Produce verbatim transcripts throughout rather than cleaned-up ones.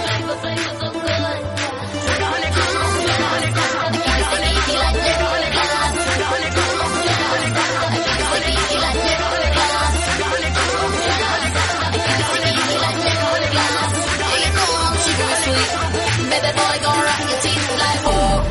flavor, flavor so good. I keep it sticky, icky like lip gloss. I keep it sticky, icky like lip gloss. I keep it sticky, icky like lip gloss. Yeah, you know I'm sugary sweet. Baby boy, gon' rock your teeth like whoa.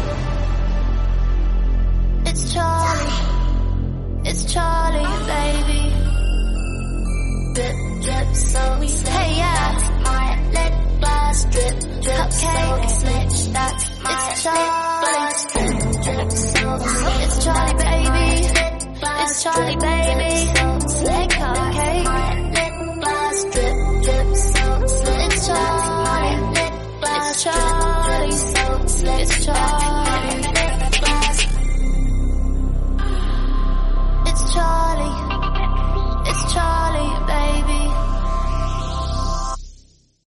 It's Charlie, it's Charlie, baby. Drip, drip, so slick. Hey, yeah. That's my lip gloss. Drip, drip, cupcake. So slick. That's my it's Charlie. Drip, drip, so slick. It's Charlie, baby. It's Charlie, baby. Slick cupcake. My lip gloss. Drip, drip, so slick. It's Charlie. It's Charlie. It's Charlie.